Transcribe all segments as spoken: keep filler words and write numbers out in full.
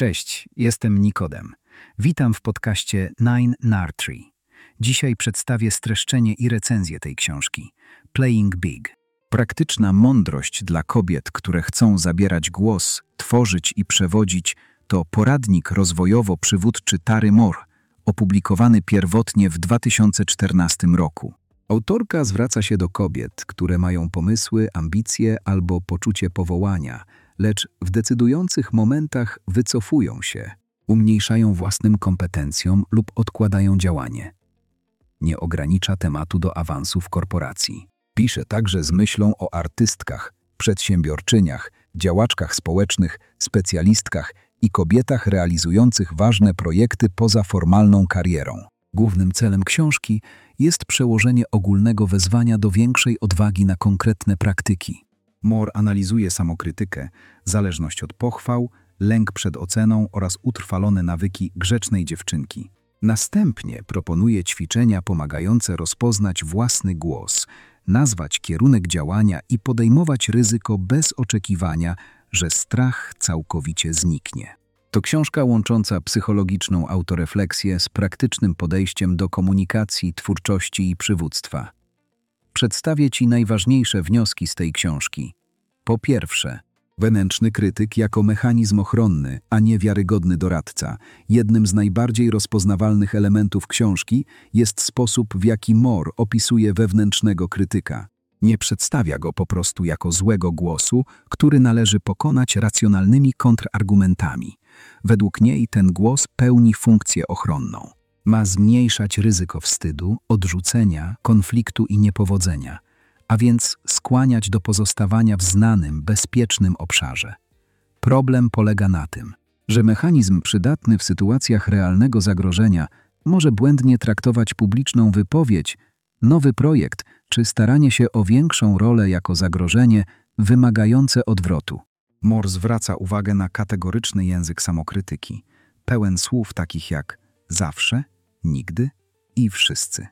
Cześć, jestem Nikodem. Witam w podcaście Nine Nartree. Dzisiaj przedstawię streszczenie i recenzję tej książki. Playing Big. Praktyczna mądrość dla kobiet, które chcą zabierać głos, tworzyć i przewodzić, to poradnik rozwojowo-przywódczy Tary Moore, opublikowany pierwotnie w dwa tysiące czternastym roku. Autorka zwraca się do kobiet, które mają pomysły, ambicje albo poczucie powołania, lecz w decydujących momentach wycofują się, umniejszają własnym kompetencjom lub odkładają działanie. Nie ogranicza tematu do awansu w korporacji. Pisze także z myślą o artystkach, przedsiębiorczyniach, działaczkach społecznych, specjalistkach i kobietach realizujących ważne projekty poza formalną karierą. Głównym celem książki jest przełożenie ogólnego wezwania do większej odwagi na konkretne praktyki. Moore analizuje samokrytykę, zależność od pochwał, lęk przed oceną oraz utrwalone nawyki grzecznej dziewczynki. Następnie proponuje ćwiczenia pomagające rozpoznać własny głos, nazwać kierunek działania i podejmować ryzyko bez oczekiwania, że strach całkowicie zniknie. To książka łącząca psychologiczną autorefleksję z praktycznym podejściem do komunikacji, twórczości i przywództwa. Przedstawię Ci najważniejsze wnioski z tej książki. Po pierwsze, wewnętrzny krytyk jako mechanizm ochronny, a nie wiarygodny doradca. Jednym z najbardziej rozpoznawalnych elementów książki jest sposób, w jaki Moore opisuje wewnętrznego krytyka. Nie przedstawia go po prostu jako złego głosu, który należy pokonać racjonalnymi kontrargumentami. Według niej ten głos pełni funkcję ochronną. Ma zmniejszać ryzyko wstydu, odrzucenia, konfliktu i niepowodzenia, a więc skłaniać do pozostawania w znanym, bezpiecznym obszarze. Problem polega na tym, że mechanizm przydatny w sytuacjach realnego zagrożenia może błędnie traktować publiczną wypowiedź, nowy projekt czy staranie się o większą rolę jako zagrożenie wymagające odwrotu. Moore zwraca uwagę na kategoryczny język samokrytyki, pełen słów takich jak zawsze, nigdy i wszyscy.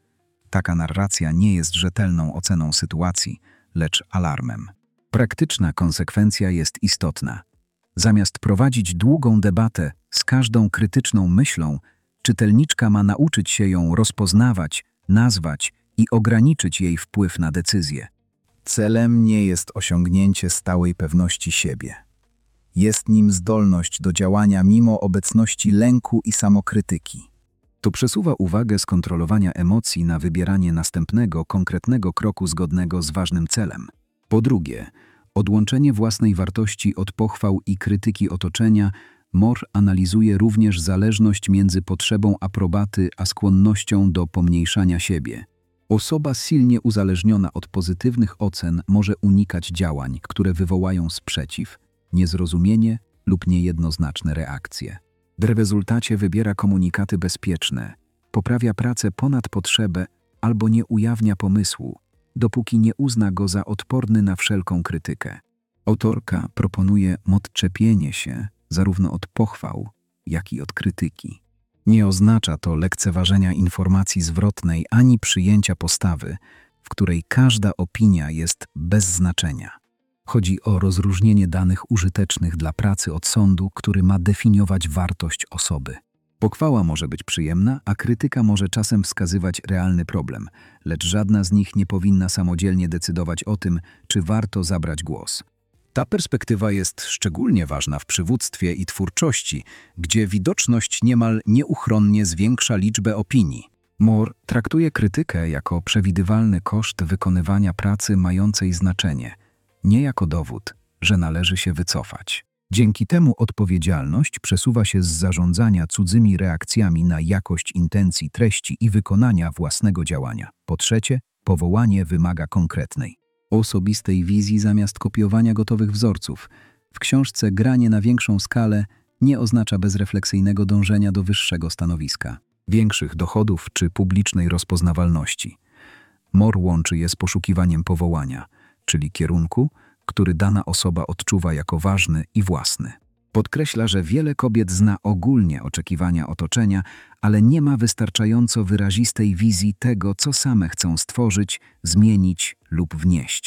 Taka narracja nie jest rzetelną oceną sytuacji, lecz alarmem. Praktyczna konsekwencja jest istotna. Zamiast prowadzić długą debatę z każdą krytyczną myślą, czytelniczka ma nauczyć się ją rozpoznawać, nazwać i ograniczyć jej wpływ na decyzję. Celem nie jest osiągnięcie stałej pewności siebie. Jest nim zdolność do działania mimo obecności lęku i samokrytyki. To przesuwa uwagę z kontrolowania emocji na wybieranie następnego, konkretnego kroku zgodnego z ważnym celem. Po drugie, odłączenie własnej wartości od pochwał i krytyki otoczenia. Moore analizuje również zależność między potrzebą aprobaty a skłonnością do pomniejszania siebie. Osoba silnie uzależniona od pozytywnych ocen może unikać działań, które wywołają sprzeciw, niezrozumienie lub niejednoznaczne reakcje. W rezultacie wybiera komunikaty bezpieczne, poprawia pracę ponad potrzebę albo nie ujawnia pomysłu, dopóki nie uzna go za odporny na wszelką krytykę. Autorka proponuje odczepienie się zarówno od pochwał, jak i od krytyki. Nie oznacza to lekceważenia informacji zwrotnej ani przyjęcia postawy, w której każda opinia jest bez znaczenia. Chodzi o rozróżnienie danych użytecznych dla pracy od sądu, który ma definiować wartość osoby. Pochwała może być przyjemna, a krytyka może czasem wskazywać realny problem, lecz żadna z nich nie powinna samodzielnie decydować o tym, czy warto zabrać głos. Ta perspektywa jest szczególnie ważna w przywództwie i twórczości, gdzie widoczność niemal nieuchronnie zwiększa liczbę opinii. Moore traktuje krytykę jako przewidywalny koszt wykonywania pracy mającej znaczenie, nie jako dowód, że należy się wycofać. Dzięki temu odpowiedzialność przesuwa się z zarządzania cudzymi reakcjami na jakość intencji treści i wykonania własnego działania. Po trzecie, powołanie wymaga konkretnej, osobistej wizji zamiast kopiowania gotowych wzorców. W książce granie na większą skalę nie oznacza bezrefleksyjnego dążenia do wyższego stanowiska, większych dochodów czy publicznej rozpoznawalności. Moore łączy je z poszukiwaniem powołania, czyli kierunku, który dana osoba odczuwa jako ważny i własny. Podkreśla, że wiele kobiet zna ogólnie oczekiwania otoczenia, ale nie ma wystarczająco wyrazistej wizji tego, co same chcą stworzyć, zmienić lub wnieść.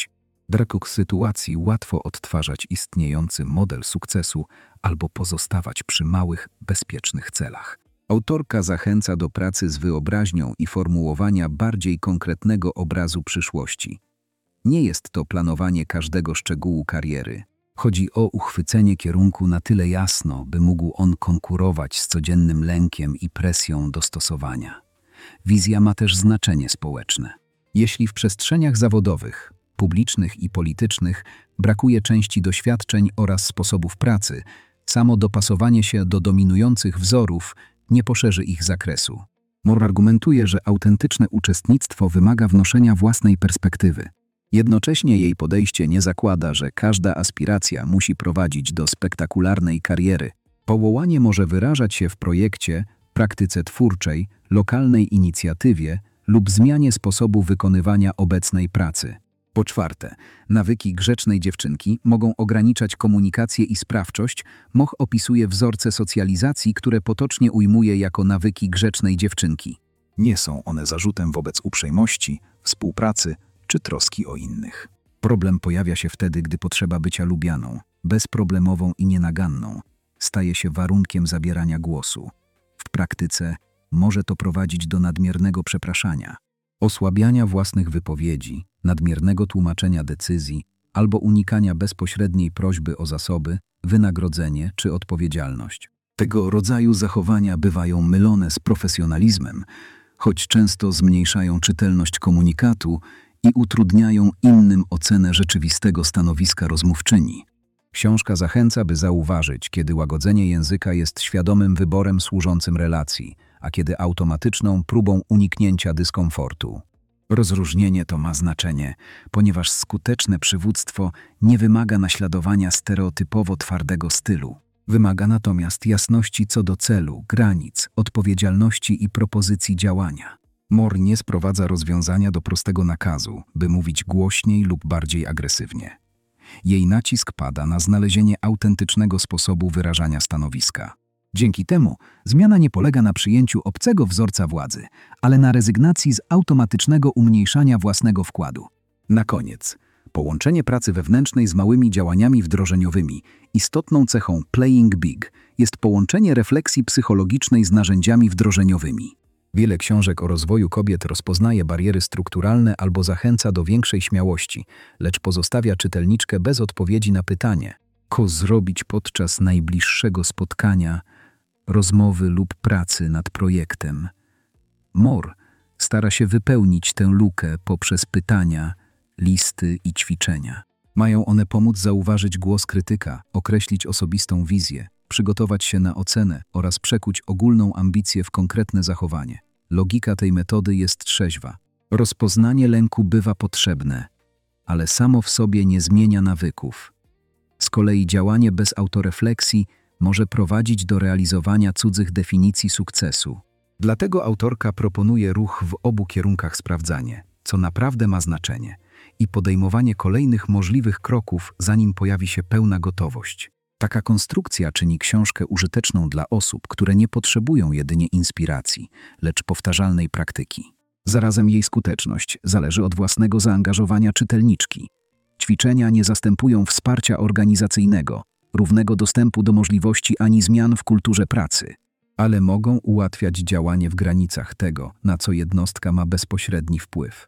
W takich sytuacji łatwo odtwarzać istniejący model sukcesu albo pozostawać przy małych, bezpiecznych celach. Autorka zachęca do pracy z wyobraźnią i formułowania bardziej konkretnego obrazu przyszłości. Nie jest to planowanie każdego szczegółu kariery. Chodzi o uchwycenie kierunku na tyle jasno, by mógł on konkurować z codziennym lękiem i presją dostosowania. Wizja ma też znaczenie społeczne. Jeśli w przestrzeniach zawodowych, publicznych i politycznych brakuje części doświadczeń oraz sposobów pracy, samo dopasowanie się do dominujących wzorów nie poszerzy ich zakresu. Moore argumentuje, że autentyczne uczestnictwo wymaga wnoszenia własnej perspektywy. Jednocześnie jej podejście nie zakłada, że każda aspiracja musi prowadzić do spektakularnej kariery. Powołanie może wyrażać się w projekcie, praktyce twórczej, lokalnej inicjatywie lub zmianie sposobu wykonywania obecnej pracy. Po czwarte, nawyki grzecznej dziewczynki mogą ograniczać komunikację i sprawczość. Moch opisuje wzorce socjalizacji, które potocznie ujmuje jako nawyki grzecznej dziewczynki. Nie są one zarzutem wobec uprzejmości, współpracy czy troski o innych. Problem pojawia się wtedy, gdy potrzeba bycia lubianą, bezproblemową i nienaganną, staje się warunkiem zabierania głosu. W praktyce może to prowadzić do nadmiernego przepraszania, osłabiania własnych wypowiedzi, nadmiernego tłumaczenia decyzji albo unikania bezpośredniej prośby o zasoby, wynagrodzenie czy odpowiedzialność. Tego rodzaju zachowania bywają mylone z profesjonalizmem, choć często zmniejszają czytelność komunikatu i utrudniają innym ocenę rzeczywistego stanowiska rozmówczyni. Książka zachęca, by zauważyć, kiedy łagodzenie języka jest świadomym wyborem służącym relacji, a kiedy automatyczną próbą uniknięcia dyskomfortu. Rozróżnienie to ma znaczenie, ponieważ skuteczne przywództwo nie wymaga naśladowania stereotypowo twardego stylu. Wymaga natomiast jasności co do celu, granic, odpowiedzialności i propozycji działania. Moore nie sprowadza rozwiązania do prostego nakazu, by mówić głośniej lub bardziej agresywnie. Jej nacisk pada na znalezienie autentycznego sposobu wyrażania stanowiska. Dzięki temu zmiana nie polega na przyjęciu obcego wzorca władzy, ale na rezygnacji z automatycznego umniejszania własnego wkładu. Na koniec, połączenie pracy wewnętrznej z małymi działaniami wdrożeniowymi. Istotną cechą Playing Big jest połączenie refleksji psychologicznej z narzędziami wdrożeniowymi. Wiele książek o rozwoju kobiet rozpoznaje bariery strukturalne albo zachęca do większej śmiałości, lecz pozostawia czytelniczkę bez odpowiedzi na pytanie, co zrobić podczas najbliższego spotkania, rozmowy lub pracy nad projektem. Moore stara się wypełnić tę lukę poprzez pytania, listy i ćwiczenia. Mają one pomóc zauważyć głos krytyka, określić osobistą wizję, przygotować się na ocenę oraz przekuć ogólną ambicję w konkretne zachowanie. Logika tej metody jest trzeźwa. Rozpoznanie lęku bywa potrzebne, ale samo w sobie nie zmienia nawyków. Z kolei działanie bez autorefleksji może prowadzić do realizowania cudzych definicji sukcesu. Dlatego autorka proponuje ruch w obu kierunkach: sprawdzanie, co naprawdę ma znaczenie, i podejmowanie kolejnych możliwych kroków, zanim pojawi się pełna gotowość. Taka konstrukcja czyni książkę użyteczną dla osób, które nie potrzebują jedynie inspiracji, lecz powtarzalnej praktyki. Zarazem jej skuteczność zależy od własnego zaangażowania czytelniczki. Ćwiczenia nie zastępują wsparcia organizacyjnego, równego dostępu do możliwości ani zmian w kulturze pracy, ale mogą ułatwiać działanie w granicach tego, na co jednostka ma bezpośredni wpływ.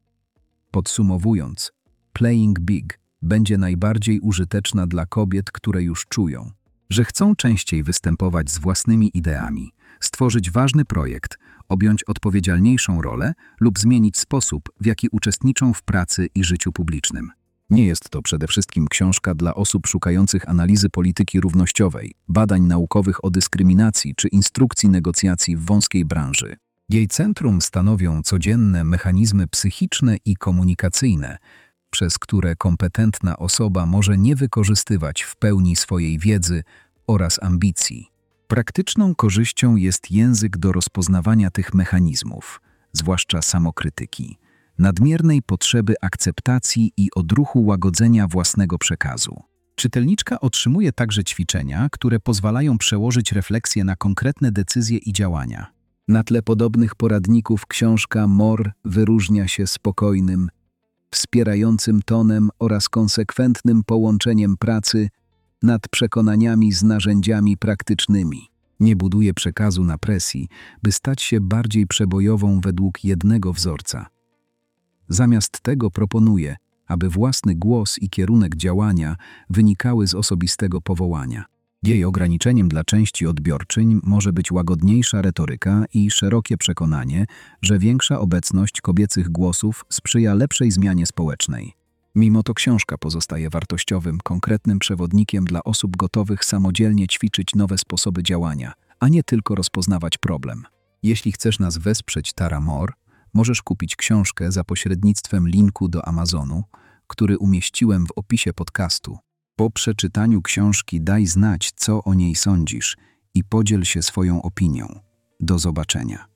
Podsumowując, Playing Big będzie najbardziej użyteczna dla kobiet, które już czują, że chcą częściej występować z własnymi ideami, stworzyć ważny projekt, objąć odpowiedzialniejszą rolę lub zmienić sposób, w jaki uczestniczą w pracy i życiu publicznym. Nie jest to przede wszystkim książka dla osób szukających analizy polityki równościowej, badań naukowych o dyskryminacji czy instrukcji negocjacji w wąskiej branży. Jej centrum stanowią codzienne mechanizmy psychiczne i komunikacyjne, przez które kompetentna osoba może nie wykorzystywać w pełni swojej wiedzy oraz ambicji. Praktyczną korzyścią jest język do rozpoznawania tych mechanizmów, zwłaszcza samokrytyki, nadmiernej potrzeby akceptacji i odruchu łagodzenia własnego przekazu. Czytelniczka otrzymuje także ćwiczenia, które pozwalają przełożyć refleksję na konkretne decyzje i działania. Na tle podobnych poradników książka Moore wyróżnia się spokojnym, wspierającym tonem oraz konsekwentnym połączeniem pracy nad przekonaniami z narzędziami praktycznymi. Nie buduje przekazu na presji, by stać się bardziej przebojową według jednego wzorca. Zamiast tego proponuje, aby własny głos i kierunek działania wynikały z osobistego powołania. Jej ograniczeniem dla części odbiorczyń może być łagodniejsza retoryka i szerokie przekonanie, że większa obecność kobiecych głosów sprzyja lepszej zmianie społecznej. Mimo to książka pozostaje wartościowym, konkretnym przewodnikiem dla osób gotowych samodzielnie ćwiczyć nowe sposoby działania, a nie tylko rozpoznawać problem. Jeśli chcesz nas wesprzeć Tara Moore, możesz kupić książkę za pośrednictwem linku do Amazonu, który umieściłem w opisie podcastu. Po przeczytaniu książki daj znać, co o niej sądzisz i podziel się swoją opinią. Do zobaczenia.